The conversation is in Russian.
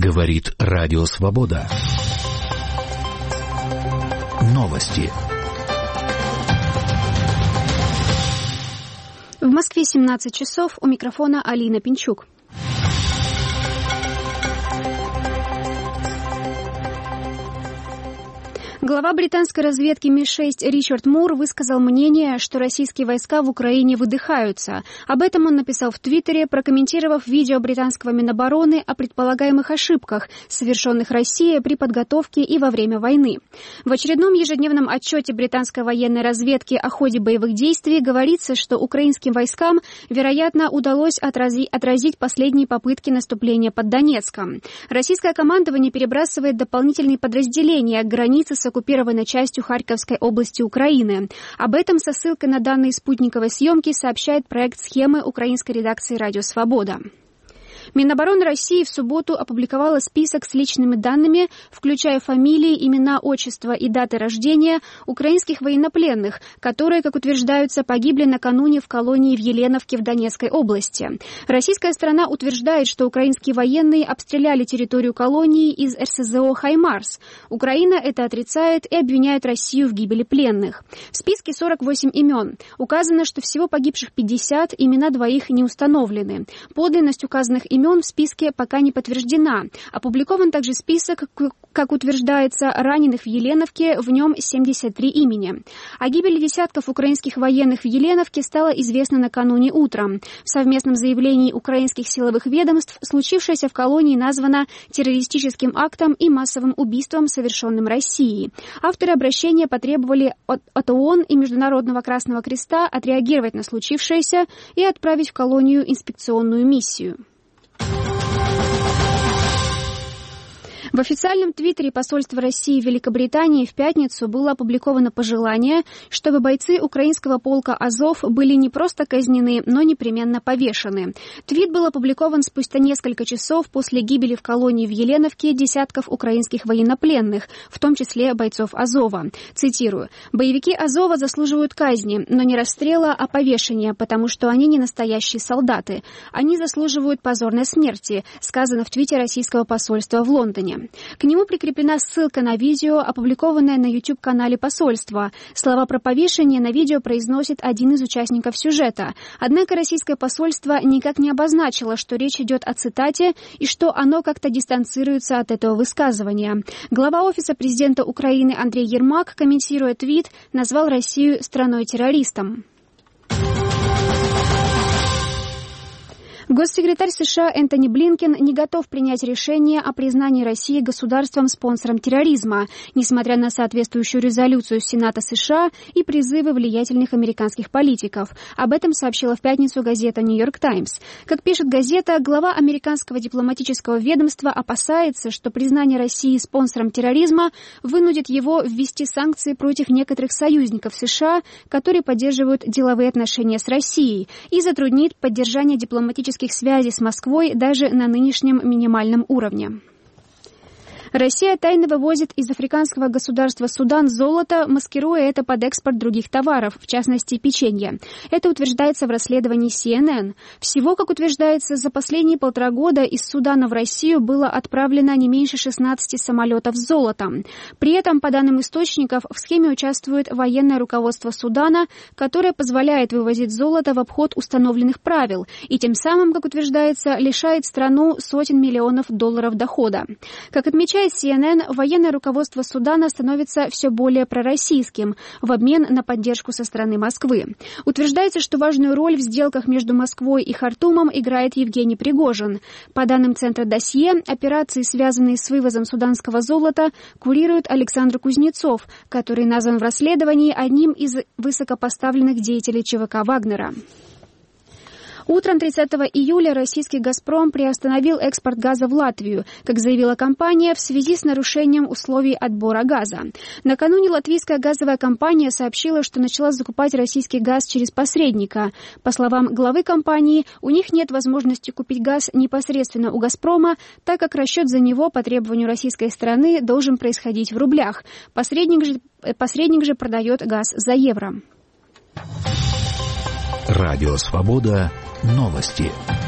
Говорит Радио Свобода. Новости. В Москве 17 часов. У микрофона Алина Пинчук. Глава британской разведки Ми-6 Ричард Мур высказал мнение, что российские войска в Украине выдыхаются. Об этом он написал в Твиттере, прокомментировав видео британского Минобороны о предполагаемых ошибках, совершенных Россией при подготовке и во время войны. В очередном ежедневном отчете британской военной разведки о ходе боевых действий говорится, что украинским войскам, вероятно, удалось отразить последние попытки наступления под Донецком. Российское командование перебрасывает дополнительные подразделения к границе с оккупированной частью Харьковской области Украины. Об этом со ссылкой на данные спутниковой съемки сообщает проект схемы украинской редакции «Радио Свобода». Минобороны России в субботу опубликовала список с личными данными, включая фамилии, имена, отчества и даты рождения украинских военнопленных, которые, как утверждаются, погибли накануне в колонии в Еленовке в Донецкой области. Российская сторона утверждает, что украинские военные обстреляли территорию колонии из РСЗО «Хаймарс». Украина это отрицает и обвиняет Россию в гибели пленных. В списке 48 имен. Указано, что всего погибших 50, имена двоих не установлены. Подлинность указанных имен в списке пока не подтверждена. Опубликован также список, как утверждается, раненых в Еленовке, в нем 73 имени. О гибели десятков украинских военных в Еленовке стало известно накануне утром. В совместном заявлении украинских силовых ведомств случившееся в колонии названо террористическим актом и массовым убийством, совершенным Россией. Авторы обращения потребовали от ООН и Международного Красного Креста отреагировать на случившееся и отправить в колонию инспекционную миссию. В официальном твиттере посольства России в Великобритании в пятницу было опубликовано пожелание, чтобы бойцы украинского полка «Азов» были не просто казнены, но непременно повешены. Твит был опубликован спустя несколько часов после гибели в колонии в Еленовке десятков украинских военнопленных, в том числе бойцов «Азова». Цитирую: «Боевики «Азова» заслуживают казни, но не расстрела, а повешения, потому что они не настоящие солдаты. Они заслуживают позорной смерти», сказано в твите российского посольства в Лондоне. К нему прикреплена ссылка на видео, опубликованное на YouTube-канале посольства. Слова про повешение на видео произносит один из участников сюжета. Однако российское посольство никак не обозначило, что речь идет о цитате и что оно как-то дистанцируется от этого высказывания. Глава Офиса президента Украины Андрей Ермак, комментируя твит, назвал Россию страной-террористом. Госсекретарь США Энтони Блинкен не готов принять решение о признании России государством-спонсором терроризма, несмотря на соответствующую резолюцию Сената США и призывы влиятельных американских политиков. Об этом сообщила в пятницу газета «Нью-Йорк Таймс». Как пишет газета, глава американского дипломатического ведомства опасается, что признание России спонсором терроризма вынудит его ввести санкции против некоторых союзников США, которые поддерживают деловые отношения с Россией, и затруднит поддержание дипломатических связей с Москвой даже на нынешнем минимальном уровне. Россия тайно вывозит из африканского государства Судан золото, маскируя это под экспорт других товаров, в частности печенье. Это утверждается в расследовании CNN. Всего, как утверждается, за последние 1,5 года из Судана в Россию было отправлено не меньше 16 самолетов с золотом. При этом, по данным источников, в схеме участвует военное руководство Судана, которое позволяет вывозить золото в обход установленных правил и тем самым, как утверждается, лишает страну сотен миллионов долларов дохода. Как отмечает CNN, военное руководство Судана становится все более пророссийским в обмен на поддержку со стороны Москвы. Утверждается, что важную роль в сделках между Москвой и Хартумом играет Евгений Пригожин. По данным Центра Досье, операции, связанные с вывозом суданского золота, курирует Александр Кузнецов, который назван в расследовании одним из высокопоставленных деятелей ЧВК «Вагнера». Утром 30 июля российский «Газпром» приостановил экспорт газа в Латвию, как заявила компания, в связи с нарушением условий отбора газа. Накануне латвийская газовая компания сообщила, что начала закупать российский газ через посредника. По словам главы компании, у них нет возможности купить газ непосредственно у «Газпрома», так как расчет за него по требованию российской стороны должен происходить в рублях. Посредник же продает газ за евро. Радио Свобода. Новости.